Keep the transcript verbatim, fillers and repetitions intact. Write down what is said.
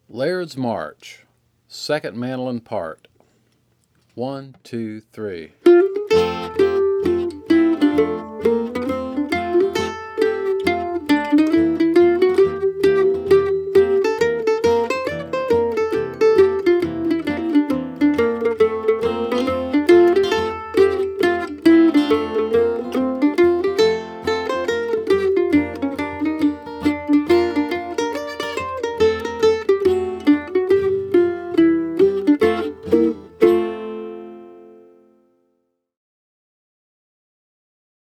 Laird's March, second mandolin part. One, two, three.